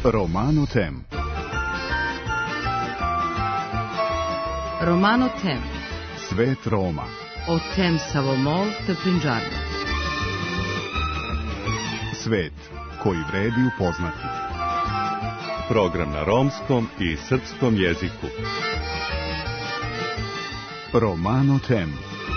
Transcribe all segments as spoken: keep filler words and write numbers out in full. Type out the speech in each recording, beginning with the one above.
Romano Tem. Romano Tem. Svet Roma. O tem savomol te prinđarno. Svet koji vredi upoznati. Program na romskom i srpskom jeziku. Romano Tem.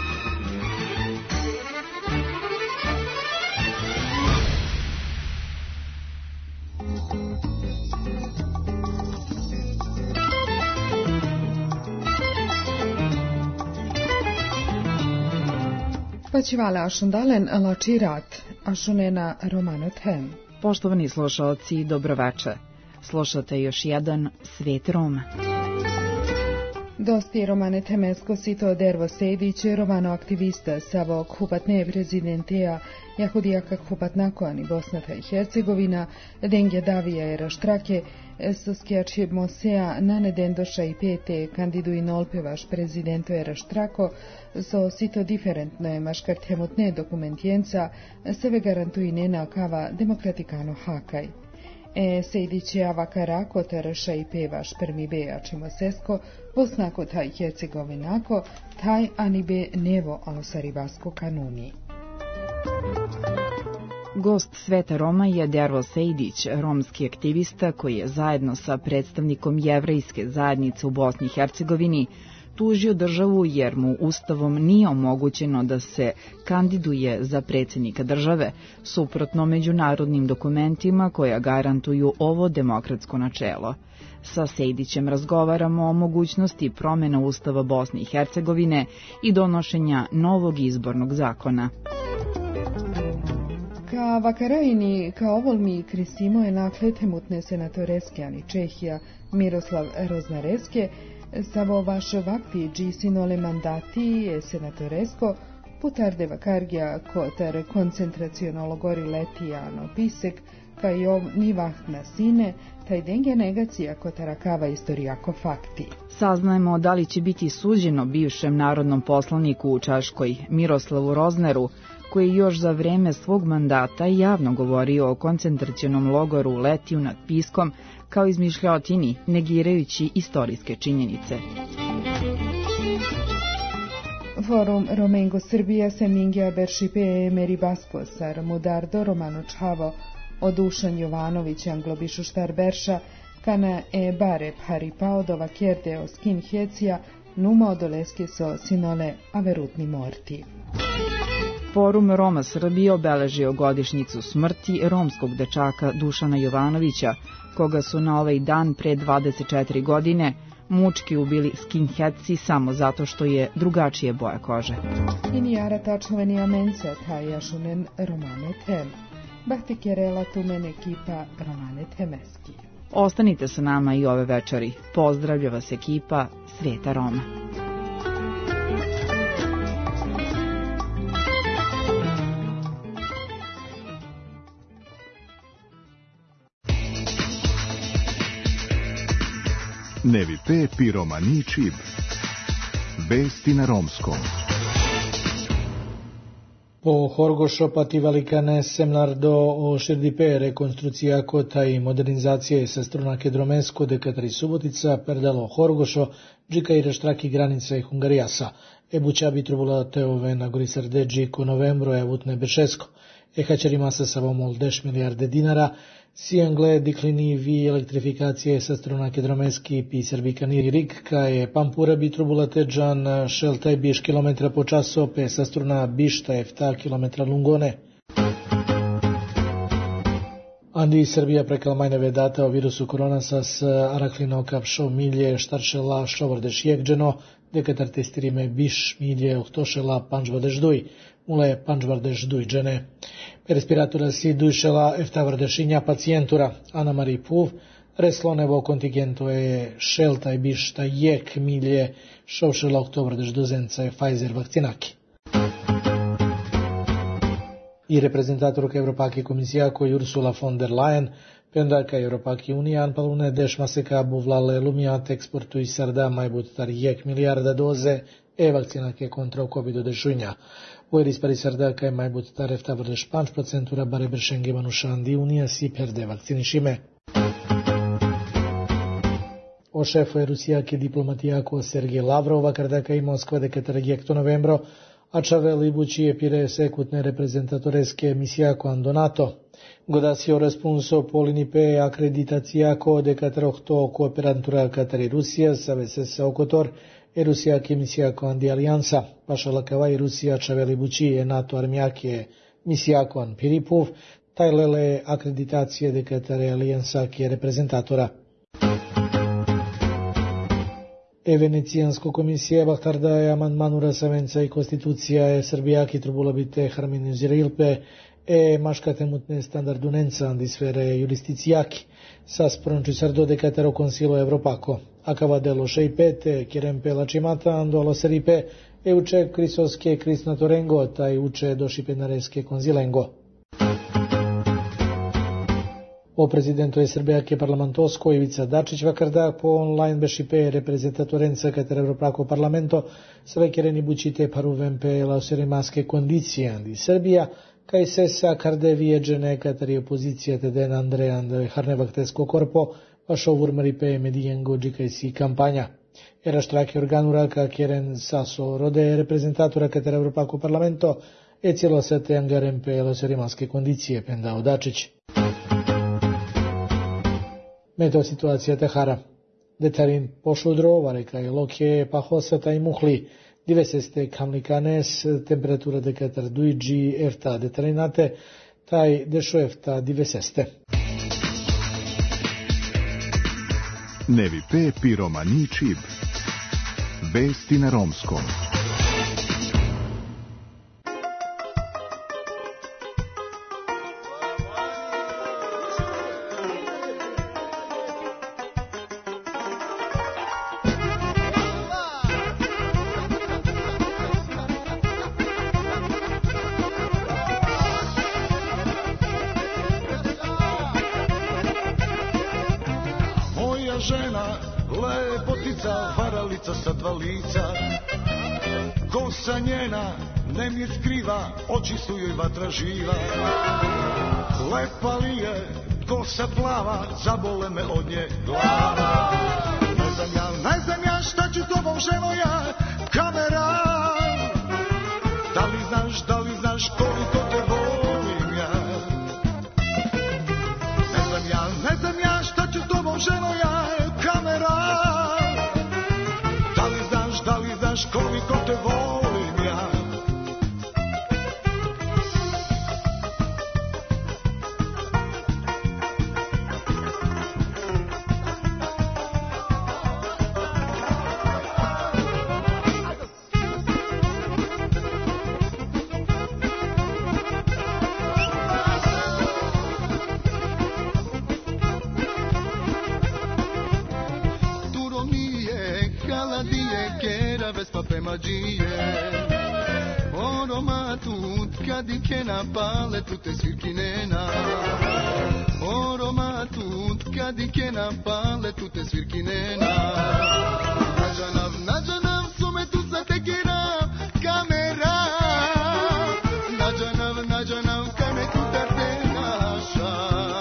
Počivale ašundalen lačirat, ašunena Romano Tem. Poštovani slušalci, dobroveče. Slušate još jedan Svet Roma. Dosti Romane Temesko sito dervo sedić, Romano aktivista savo kupatne prezidenteja Jahudija kak kupatnako ani Bosnata i Hercegovina, Dengje Davija era štrake, Soskjači Mosea nanedendoša i pete kandidu i nolpevaš prezidento era štrako, so sito diferentno je maškar temutne dokumentjenca, seve garantuje nena kava demokratikano hakaj. E sejdiće avakara kotarša i pevaš permibeja čimosesko, Bosnako taj Hercegovinako, taj anibe nevo alosaribasko kanuni. Gost Sveta Roma je Dervo Sejdić, romski aktivista koji je zajedno sa predstavnikom jevrejske zajednice u Bosni i Hercegovini tužio državu jer mu ustavom nije omogućeno da se kandiduje za predsjednika države, suprotno međunarodnim dokumentima koja garantuju ovo demokratsko načelo. Sa Sejdićem razgovaramo o mogućnosti promjena ustava Bosne i Hercegovine i donošenja novog izbornog zakona. Ka vakarajini, ka ovolmi Krisimo je nakle temutne senatoreske ani Čehija Miroslav Roznareske, savo vaš vakti džisinole mandati je senatoresko, putarde vakargija kotar koncentracionolo gori letijano pisek, ka i ov ni vahtna sine, taj denge negacija kotarakava istorijako fakti. Saznajemo da li će biti suđeno bivšem narodnom poslaniku u Čaškoj Miroslavu Rozneru, koji još za vreme svog mandata javno govorio o koncentracionom logoru Letiju nad Piskom kao izmišljotini, negirajući istorijske činjenice. Forum Romengo Srbija se Ningija Beršipe Meri Basko Sar Mudardo Romano Čavo Odušan Jovanović Anglobišu Štar Berša kana e bare pari paodova kjerde o skin hecija numa odoleske so sinole averutni morti. Forum Roma Srbije obeležio godišnjicu smrti romskog dečaka Dušana Jovanovića, koga su na ovaj dan pre dvadeset četiri godine mučki ubili skinheadsi samo zato što je drugačije boja kože. Inijara tačnoveni amenca tajašunen Romane Tem. Bahti kerela tumen ekipa Romane Temeski. Ostanite sa nama i ove večeri. Pozdravlja vas ekipa Sveta Roma. Nevi pe piromani čib. Vesti na romskom. Po Horgošo pati velikane semnardo o širdipe rekonstrukcija kota i modernizacije sa strunake Dromensko de Katari Subotica perdalo Horgošo, džika i reštraki granice Hungarijasa. Ebuća bi trubula teove na gori srdeđi ko novembro je vutne Bešesko. Ehačarima sa savomol deš milijarde dinara, Sijangle diklini vi elektrifikacije sa strunake Dromenski pi Srbikani Rig, ka je Pampura bi trubula teđan šeltaj biš kilometra po časo, pe sa struna bišta efta kilometra lungone. Andi Srbija prekalmajne vedata o virusu koronasa s araklino kapšo milje štaršela šovrdeš jekđeno, dekatar testirime biš milje ohtošela pančvardeš duj, mule pančvardeš dujđene. Respiratora si dujšela eftavrdešinja pacijentura, Ana Mari Puv, reslonevo kontingento je šeltaj bišta jek milje šovšela oktobrdeš duzenca je Pfizer vakcinaki. I reprezentatorka Evropake komisija koji Ursula von der Leyen, pendaka Evropake unijan palune dešmase ka buvlale lumiat eksportu i sarda majbut tar jek milijarda doze e vakcinake kontra covidu dešunja. Ueris pari sardaka je majbut taref tavrdeš panč procentura bare bršenge manušandi unija si perde vakcinišime. O šefuje Rusijaky diplomatia ako Sergej Lavrov, Kardaka i Moskva дека тридесет ноембро, a Čavel i Bučije pire sekutne reprezentatoreske misijakoan do NATO. Godasio răspunso polinipe acreditațiako дека трохто cooperantura către Rusia, savesese okotor, e Rusijaky misijakoan di aliansa, pašalakava i Rusija Čavel i Bučije NATO armijake misijakoan Piripov, tajlele akreditacije дека către aliansa ke reprezentatora. E Venecijansko komisija bahtarda je amandmanu rasavenca i konstitucija je Srbija ki trebalo biti harmoniziralpe e maškate mutne standardunenca andi sfere jurisdicijaki sa sprončisardo de catero Consilo Evropako. Acaba de lo šeipete, kirempe la cimata ando alo seripe e uče krisoske krisnatorengo taj uče došipenareske konzilengo. O prezidentu je Srbijake parlamentosko Ivica Dačić vakarda po online bešipe reprezentatorenca către Evropako parlamento sve kereni bucite paruvempe la oserimaske kondicije andi Srbija kaj se sa karde vijeđene către opozicija teden Andreja Andrej Harnevaktesko korpo vašo urmăripe medijengo džikaj si kampanja. Era štrake organura ka keren saso rode reprezentatora către Evropako parlamento e cijelo se te angarempe la oserimaske kondicije pendao Dačić. Meteo situacija Tehara. Detarin pošudro, vareka i lokje, pahosata i muhli. Diveseste kamlikanes, temperatura de katar duiđi efta detarinate, taj dešo efta diveseste. Nevi pe piromani čib. Vesti na romskom. Žena, lepotica, varalica sa dva lica, kosa njena ne mi skriva, oči su joj vatra živa. Lepa li je, kosa plava, zabole me od nje glava. Ne znam ja, ne znam ja šta ću tobom ženo ja, kamera. Da li znaš, da li znaš koliko te volim ja. Ne znam ja, ne znam ja šta ću tobom ženo ja, koliko te volim ja. Duro mi je, kaladije, kera vespa pe magie. Oroma tut, kadike na pale, tute svirki nena. Oroma tut, kadike na pale, tute svirki nena. Nađanav, nađanav, sume tu sa tekira, kamera. Nađanav, nađanav, kame tu tarte naša.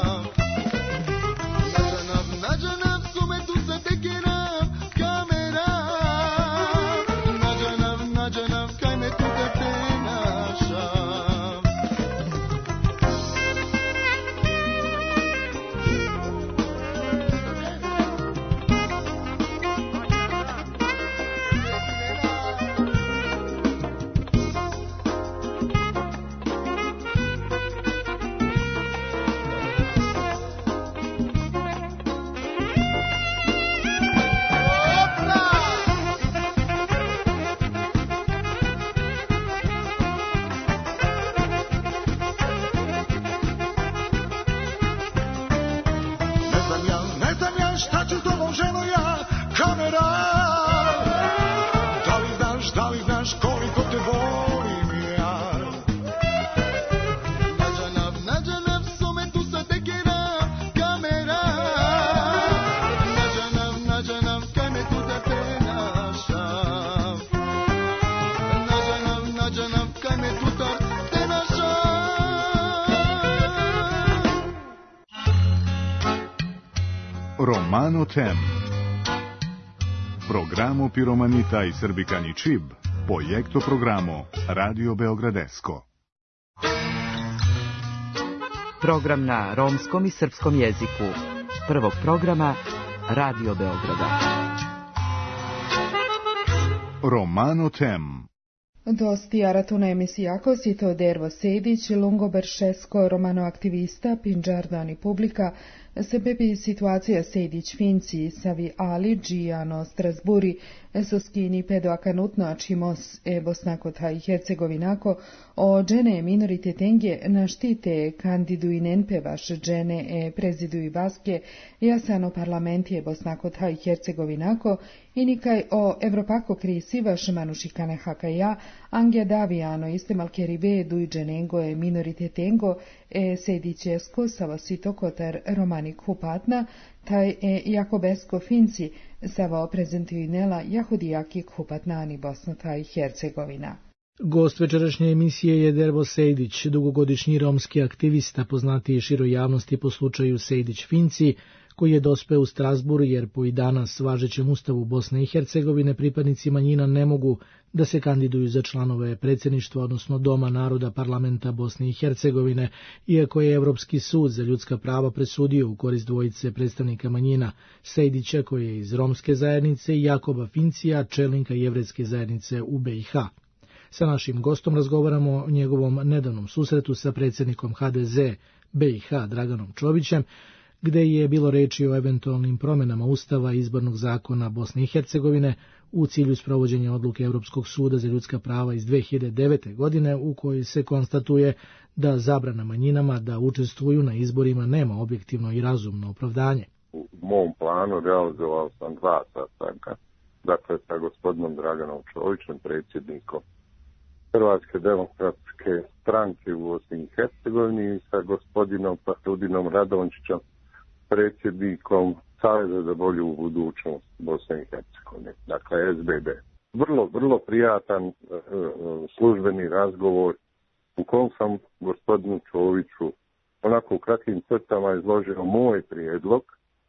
Nađanav, nađanav, sume tu sa tekira, kamera. Nađanav, nađanav, kame tu tarte naša. Romano Tem. Programo Piromanita i Srbikani Čib, projekto programo Radio Beogradesko. Program na romskom i srpskom jeziku. Prvog programa Radio Beograda. Romano Tem. Dosti aratuna emisijako sito Dervo Sejdić, lungo beršesko romano aktivista, pinđardani publika, sebebi situacija Sejdić Finci, savi Ali, Džijano, Strasburi, Soskini, Pedo Akanutno, Ačimos, e Bosnako i Hercegovinako, o džene minoritetenge na štite kandidu i nenpevaš džene e prezidu i vaske, jasano parlamentije Bosnako i Hercegovinako, i nikaj o Evropako krisi vaš manušikane hakaja, Angja Davijano, istemalke ribe, duj dženengo e minoritetengo, e Sejdićesko, savosito kotar romani kupatna, taj e Jakobesko Finci, savo prezentuinela Jahudijaki kupatnani Bosna i Hercegovina. Gost večerašnje emisije je Dervo Sejdić, dugogodišnji romski aktivista, poznatiji široj javnosti po slučaju Sejdić Finci, koji je dospeo u Strasbur jer po i danas važećem ustavu Bosne i Hercegovine pripadnici manjina ne mogu da se kandiduju za članove predsjedništva, odnosno Doma naroda parlamenta Bosne i Hercegovine, iako je Evropski sud za ljudska prava presudio u korist dvojice predstavnika manjina, Sejdića koji je iz romske zajednice i Jakoba Fincija, čelnika jevrejske zajednice u B i H. Sa našim gostom razgovaramo o njegovom nedavnom susretu sa predsjednikom H D Z B i H Draganom Čovićem, gde je bilo reči o eventualnim promjenama Ustava i izbornog zakona Bosne i Hercegovine u cilju sprovođenja odluke Europskog suda za ljudska prava iz dve hiljade devete. godine u kojoj se konstatuje da zabrana manjinama da učestvuju na izborima nema objektivno i razumno opravdanje. U mom planu realizovao sam dva sastanka, dakle sa gospodinom Draganom Čovićem, predsjednikom Hrvatske demokratske stranke u Bosni i Hercegovini, i sa gospodinom Fahrudinom Radončićem, predsjednikom Saveza za bolju budućnost Bosne i Hercegovine, dakle S B B. Vrlo, vrlo prijatan uh, službeni razgovor u kom sam gospodinu Čoviću onako u kratkim crtama izložio moj prijedlog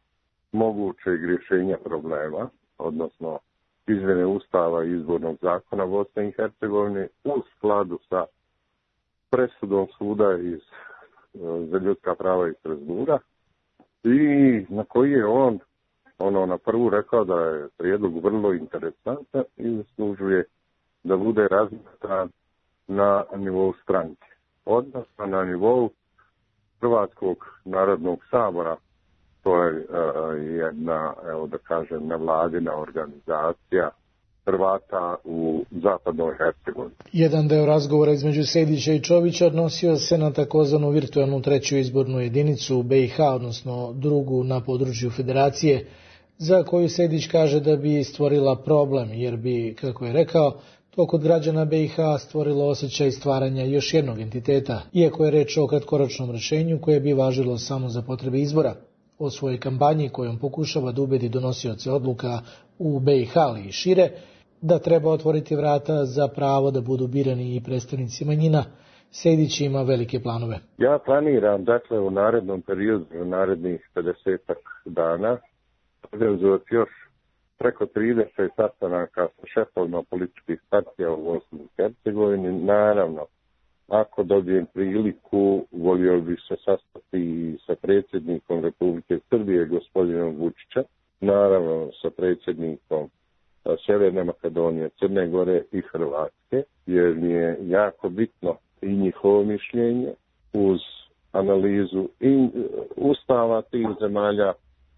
mogućeg rješenja problema, odnosno izmjene Ustava i izbornog zakona Bosne i Hercegovine u skladu sa presudom suda iz, uh, za ljudska prava iz Strasbura, i na koji je on ono na prvu rekao da je prijedlog vrlo interesantan i zaslužuje da bude razmatran na nivou stranke, odnosno na nivou Hrvatskog narodnog sabora. To je uh, jedna, evo da kažem, nevladina organizacija Hrvata u zapadnoj Hercegovini. Jedan deo razgovora između Sejdića i Čovića odnosio se na takozvanu virtualnu treću izbornu jedinicu u B i H, odnosno drugu na području federacije, za koju Sejdić kaže da bi stvorila problem, jer bi, kako je rekao, to kod građana B i H stvorilo osjećaj stvaranja još jednog entiteta, iako je reč o kratkoročnom rješenju koje bi važilo samo za potrebe izbora. O svojoj kampanji kojom pokušava da ubedi donosioce odluka u B i H ali i šire, da treba otvoriti vrata za pravo da budu birani i predstavnici manjina, Sejdić ima velike planove. Ja planiram, dakle, u narednom periodu, u narednih pedesetak dana, organizovati još preko trideset sastanaka sa šefovima političkih partija u Bosni i Hercegovini. Naravno, ako dobijem priliku, volio bih se sastati i sa predsjednikom Republike Srbije, gospodinom Vučića, naravno sa predsjednikom Sjeverne Makedonije, Crne Gore i Hrvatske, jer mi je jako bitno i njihovo mišljenje uz analizu i ustava tih zemalja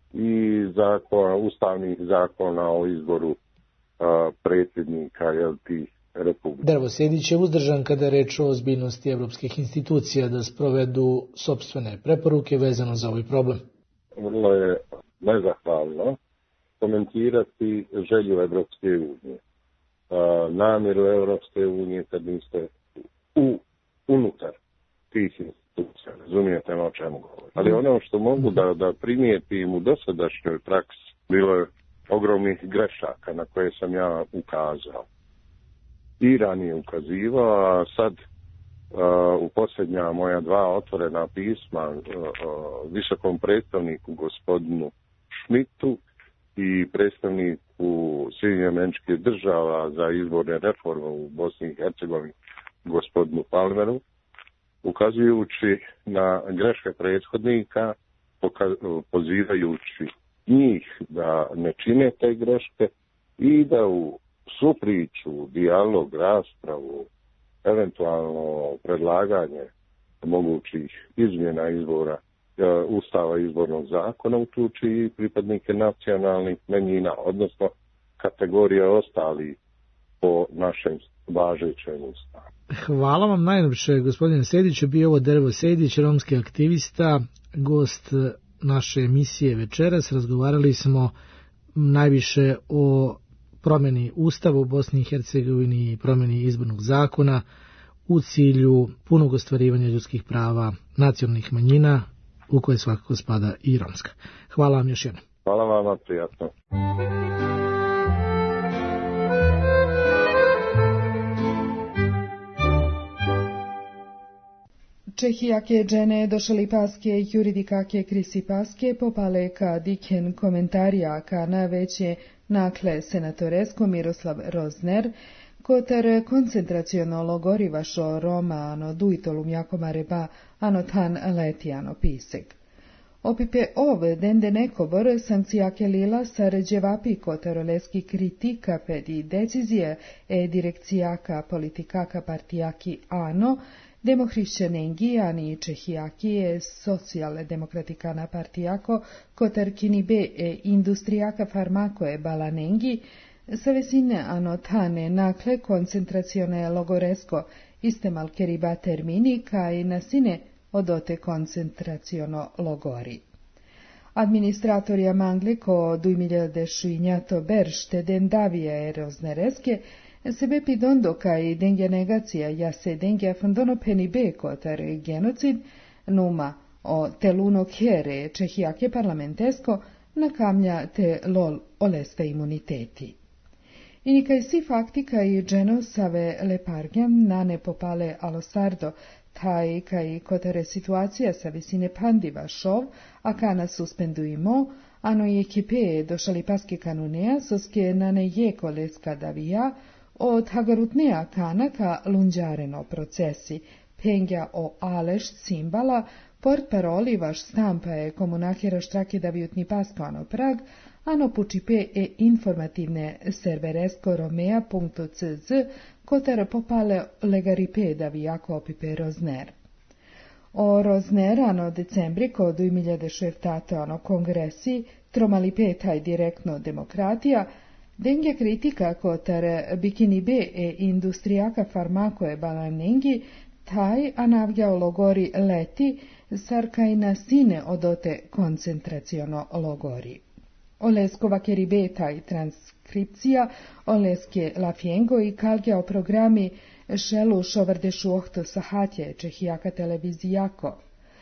i zakona, ustavnih zakona o izboru a, predsjednika jel, tih republika. Dervo Sejdić je uzdržan kada je reč o ozbiljnosti evropskih institucija da sprovedu sopstvene preporuke vezano za ovaj problem. Vrlo je nezahvalno komentirati želju Evropske unije, namjeru Evropske unije kad niste u, unutar tih institucija, razumijete o čemu govorim. Ali ono što mogu da, da primijetim u dosadašnjoj praksi, bilo je ogromnih grešaka na koje sam ja ukazao. Iran je ukazivao, a sad uh, u posljednja moja dva otvorena pisma uh, uh, visokom predstavniku gospodinu Šmitu i predstavnik u Sjedinjenih Američkih Država za izborne reforme u Bosni i Hercegovini, gospodinu Palmeru, ukazujući na greške prethodnika, pozivajući njih da ne čine te greške i da u supriču, dijalog, raspravu, eventualno predlaganje mogućih izmjena izbora Ustava izbornog zakona uključi i pripadnike nacionalnih manjina, odnosno kategorije ostali po našem važećem Ustavu. Hvala vam najljepše, gospodine Sejdiću. Bio ovo Dervo Sejdić, romski aktivista, gost naše emisije večeras. Razgovarali smo najviše o promjeni Ustava u Bosni i Hercegovini i promjeni izbornog zakona u cilju punog ostvarivanja ljudskih prava nacionalnih manjina, u koje svakako spada i romska. Hvala vam još jednom. Hvala vam, prijatno. Čehijake džene došli paske juridikake krisi paske popale ka diken komentarija ka na veće nakle senatoresko Miroslav Rozner, koter koncentraciono logori vašo Roma ano duitolum jakomare ba ano tan letijano pisek. Opipe ove dende nekobor sankcijake lila saređevapi koteroleski kritika pedi decizije e direkcijaka politikaka partijaki ano, demohrišćenengi ani čehijaki e socijalne demokratikana partijako koter kini be e industrijaka farmako e balanengi, savesine ano tane nakle koncentracione logoresko istemal keriba termini kaj nasine odote koncentraciono logori. Administratorja Mangli ko duimiljade šuinjato beršte den davije roznereske sebe pidondo kaj dengja negacija jase dengja fondono peni be kotar genocid numa o teluno kjere čehijake parlamentesko na kamlja te lol oleste imuniteti. I nikaj si fakti kaj dženo save lepargem nane popale alosardo, taj kaj kotere situacija sa visine pandiva šov, a kana suspenduimo, ano i ekipe došali paske kanunea, soske nane jeko leska davija, od hagarutnea kana ka lunđareno procesi, pengja o aleš cimbala, port paroli vaš stampa je komunakira štrake davijutni paskano prag, ano pučipe e informativne serveresko romea punto c z kotar popale legaripe davijako opipe Rozner. O Rozner ano decembri ko duimiljade šeftato ano kongresi tromali petaj direktno demokratija, dengja kritika kotar bikini be e industrijaka farmako e balanengi, taj anavgjao logori leti sarkaj na sine odote koncentraciono logori. Oleskova keribeta i transkripcija, oleske lafiengo i kalgja o programi šelu šovrdešu ohto sahatje čehijaka televizijako.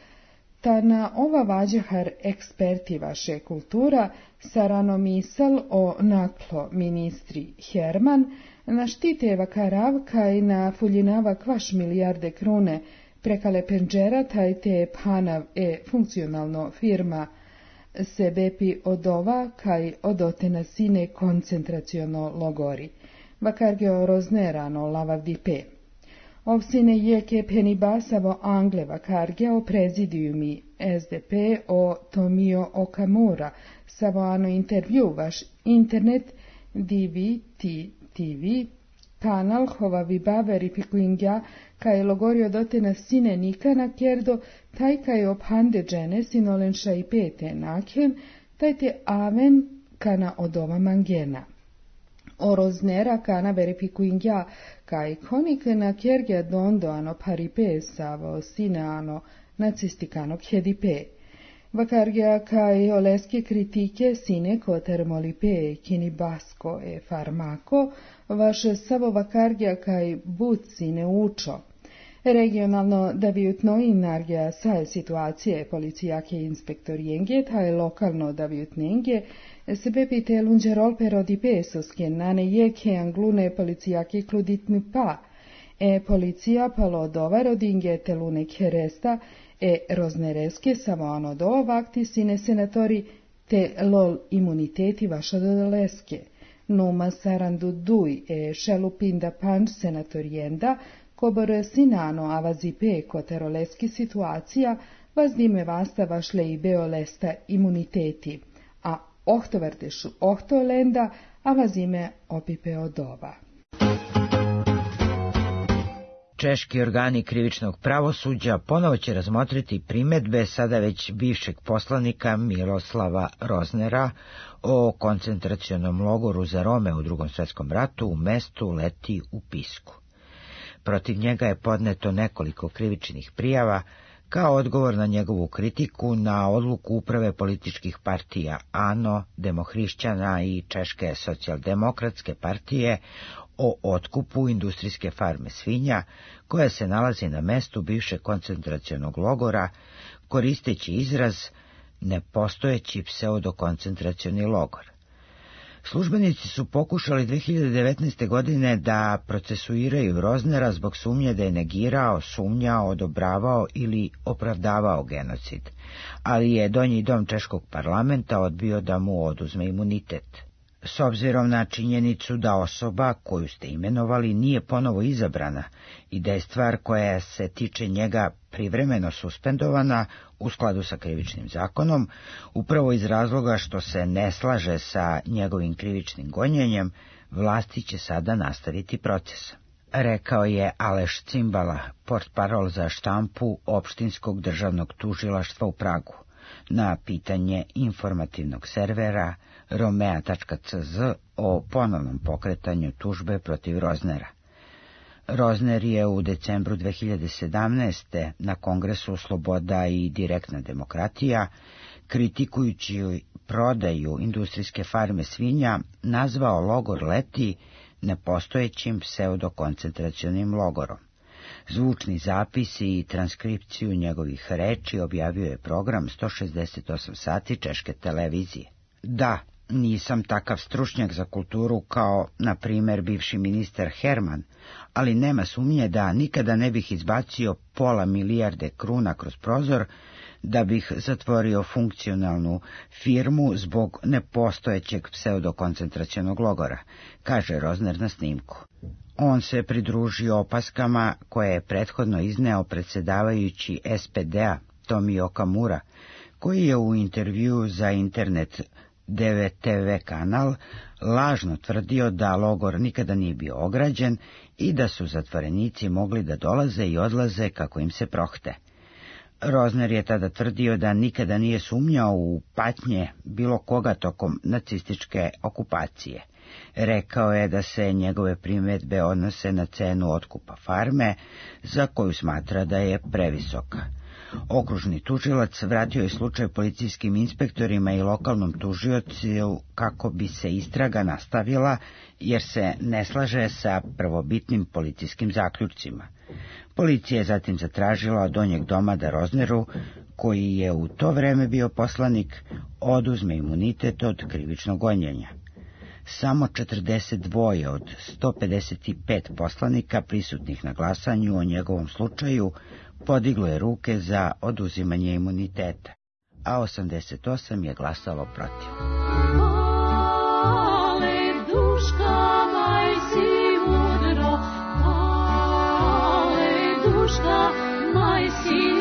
Ta na ova vađahar eksperti vaše kultura, sarano misal o naklo ministri Herman, na štite vakarav kaj na fuljinava kvaš milijarde krune prekale penđera taj te panav e funkcionalno firma sebepi odova kaj odote na sine koncentraciono logori. Vakargeo roznerano lavavdipe. Ovsine jeke penibasavo Angle vakargeo prezidijumi S D P o Tomio Okamura, savo ano intervju vaš internet divi ti ti vi, kanal hova viba verifikuingja kaj logorio dote na sine nikana kerdo, taj kaj ophande džene sinolenša i pete nakhen, taj te aven kana odova mangena. O Roznera kana verifikuingja kaj konik na kjergja dondo ano paripe savo sine ano nacistikano khedipe. Vakargja kaj oleske kritike sine koter molipe kini basko e farmako, vaše savo vakargja kaj but sine učo. Regionalno davijutno inargja saje situacije policijake inspektorijenge, taj lokalno davijutnenge, sebe pite lunđerol perodi pesoske, nane jeke anglune policijake kluditni pa, e policija palo dova rodinge telune keresta, e roznereske samo ano do ovakti sine senatori te lol imuniteti vaša dodaleske, numa sarandu dui e šelupinda panč senatorienda, kobor sinano avazipe koteroleski situacija, vazdime vasta vašle i beolesta imuniteti, a ohtovartešu ohtolenda, a vazime opipeo dova. Češki organi krivičnog pravosuđa ponovo će razmotriti primedbe sada već bivšeg poslanika Miroslava Roznera o koncentracionom logoru za Rome u Drugom svetskom ratu u mestu Leti u Pisku. Protiv njega je podneto nekoliko krivičnih prijava kao odgovor na njegovu kritiku na odluku uprave političkih partija A N O, Demohrišćana i Češke socijaldemokratske partije o otkupu industrijske farme svinja, koja se nalazi na mestu bivšeg koncentracionog logora, koristeći izraz nepostojeći pseudokoncentracioni logor. Službenici su pokušali dve hiljade devetnaeste. godine da procesuiraju Roznera zbog sumnje da je negirao, sumnjao, odobravao ili opravdavao genocid, ali je donji dom Češkog parlamenta odbio da mu oduzme imunitet. S obzirom na činjenicu da osoba koju ste imenovali nije ponovo izabrana i da je stvar koja se tiče njega privremeno suspendovana u skladu sa krivičnim zakonom, upravo iz razloga što se ne slaže sa njegovim krivičnim gonjenjem, vlasti će sada nastaviti proces. Rekao je Aleš Cimbala, portparol za štampu opštinskog državnog tužilaštva u Pragu, na pitanje informativnog servera romea tačka c z o ponovnom pokretanju tužbe protiv Roznera. Rozner je u decembru dve hiljade sedamnaeste. na Kongresu Sloboda i direktna demokratija, kritikujući prodaju industrijske farme svinja, nazvao logor Leti nepostojećim pseudokoncentracionim logorom. Zvučni zapisi i transkripciju njegovih reči objavio je program sto šezdeset osam sati češke televizije. Da, nisam takav stručnjak za kulturu kao, na primjer, bivši ministar Herman, ali nema sumnje da nikada ne bih izbacio pola milijarde kruna kroz prozor da bih zatvorio funkcionalnu firmu zbog nepostojećeg pseudokoncentracionog logora, kaže Rozner na snimku. On se pridružio opaskama koje je prethodno izneo predsjedavajući S P D-a Tomio Okamura, koji je u intervjuu za internet D V T V kanal lažno tvrdio da logor nikada nije bio ograđen i da su zatvorenici mogli da dolaze i odlaze kako im se prohte. Rozner je tada tvrdio da nikada nije sumnjao u patnje bilo koga tokom nacističke okupacije. Rekao je da se njegove primjedbe odnose na cenu otkupa farme, za koju smatra da je previsoka. Okružni tužilac vratio je slučaj policijskim inspektorima i lokalnom tužiocu kako bi se istraga nastavila, jer se ne slaže sa prvobitnim policijskim zaključcima. Policija je zatim zatražila od donjeg doma da Rozneru, koji je u to vreme bio poslanik, oduzme imunitet od krivičnog gonjenja. Samo četrdeset dva od sto pedeset pet poslanika prisutnih na glasanju o njegovom slučaju podiglo je ruke za oduzimanje imuniteta, a osamdeset osam je glasalo protiv. Ale duška maj si mudro, ale duška maj si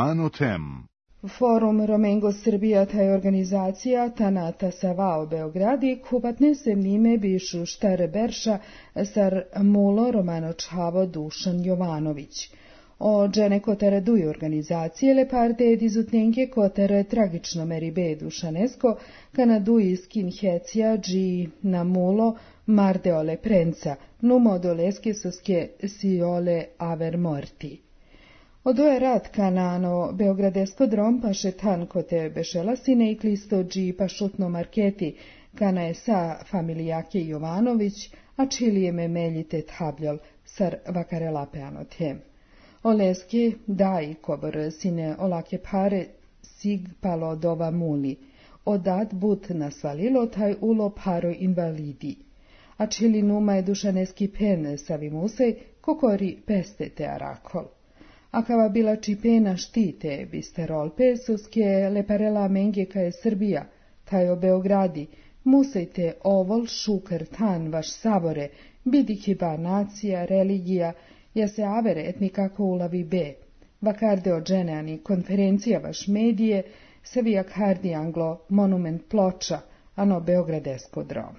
roman o tem. Forum Romengo Srbija taj organizacija Tanata Savao Beogradi kubatne se nime bišu štare berša sar mulo Romano Čhavo Dušan Jovanović. O džene kotere duj organizacije le parte dizutnjenke kotere tragično meri be Dušanesko kana duj skinhecija dži na mulo mardeole prenca numo doleske soske siole aver morti. Odoje rad kanano Beogradesko drom pa šetan kote bešelasine i klisto dži pa šutno marketi kana je sa familijake Jovanović, a čilije me meljite tabljol sar vakarelapeano tem. Oleske daj kobor sine olake pare sig palo dova muli, odat but nasvalilo taj ulo paro invalidi. A čili numa je dušaneski pen savimusej kokori peste te arakol. Akava bila čipena štite bisterol pesoske leparela menge ka je Srbija, taj o Beogradi, musejte ovol šukar tan vaš savore, bidi kiba nacija, religija, ja se avere etnikako ulavi be. Vakarde o dženeani konferencija vaš medije, savijak hardi anglo monument ploča, ano Beogradesko drom.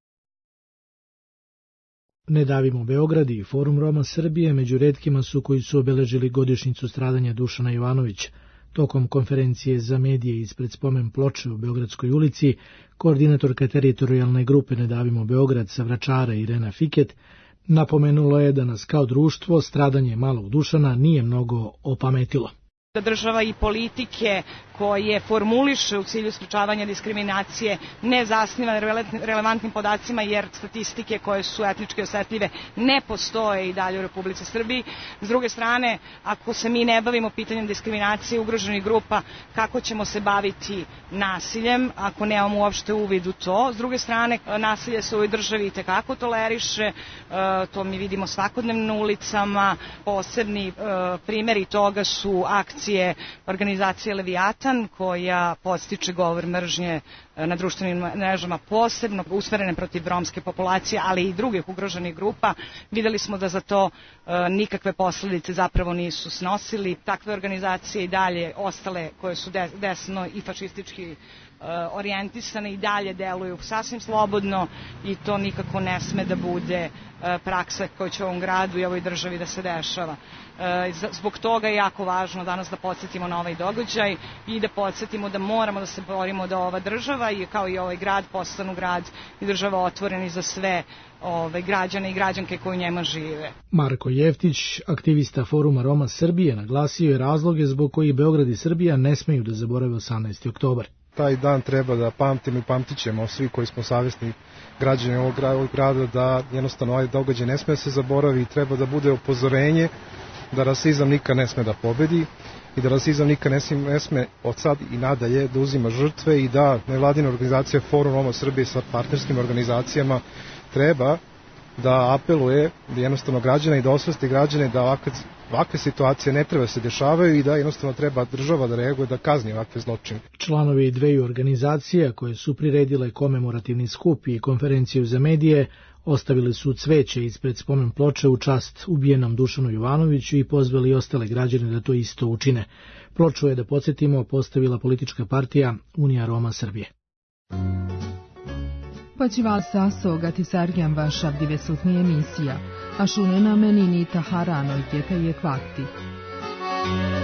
Ne davimo Beograd i Forum Roma Srbije među retkima su koji su obeležili godišnjicu stradanja Dušana Jovanovića. Tokom konferencije za medije ispred spomen ploče u Beogradskoj ulici, koordinatorka teritorijalne grupe Ne davimo Beograd sa Vračara Irena Fiket napomenulo je da nas kao društvo stradanje malog Dušana nije mnogo opametilo. Da država i politike koje formuliše u cilju sprečavanja diskriminacije ne zasniva na relevantnim podacima, jer statistike koje su etnički osetljive ne postoje i dalje u Republici Srbiji. S druge strane, ako se mi ne bavimo pitanjem diskriminacije ugroženih grupa, kako ćemo se baviti nasiljem ako nemamo uopšte uvid u to? S druge strane, nasilje se u ovoj državi itekako toleriše, to mi vidimo svakodnevno na ulicama. Posebni primjeri toga su akcije organizacije Leviatan, koja podstiče govor mržnje na društvenim mrežama, posebno usmerene protiv romske populacije, ali i drugih ugroženih grupa. Videli smo da za to e, nikakve posledice zapravo nisu snosili. Takve organizacije i dalje, ostale koje su de, desno i fašistički orijentisane, i dalje deluju sasvim slobodno i to nikako ne sme da bude praksa koja će u ovom gradu i ovoj državi da se dešava. Zbog toga je jako važno danas da podsjetimo na ovaj događaj i da podsjetimo da moramo da se borimo da ova država i kao i ovaj grad postanu grad i država otvoreni za sve ove građane i građanke koji u njima žive. Marko Jeftić, aktivista Foruma Roma Srbije, naglasio je razloge zbog kojih Beograd i Srbija ne smeju da zaborave osamnaesti oktobar. Taj dan treba da pamtimo i pamtit ćemo svi koji smo savjesni građani ovog grada, da jednostavno ovaj događaj ne sme se zaboravi i treba da bude upozorenje da rasizam nikad ne sme da pobedi i da rasizam nikad ne sme, ne sme od sad i nadalje da uzima žrtve i da nevladina organizacija Forum Roma Srbije sa partnerskim organizacijama treba da apeluje da jednostavno građana i da osvesti građane da ovakve, ovakve situacije ne treba se dešavaju i da jednostavno treba država da reaguje, da kazni ovakve zločine. Članovi dveju organizacija koje su priredile komemorativni skup i konferenciju za medije ostavili su cveće ispred spomen ploče u čast ubijenom Dušanu Jovanoviću i pozvali ostale građane da to isto učine. Ploču je, da podsjetimo, postavila politička partija Unija Roma Srbije. Pačival saso gatisarjan vaš abdivesutni emisija, a šunena menini taharano i tjeta je kvakti.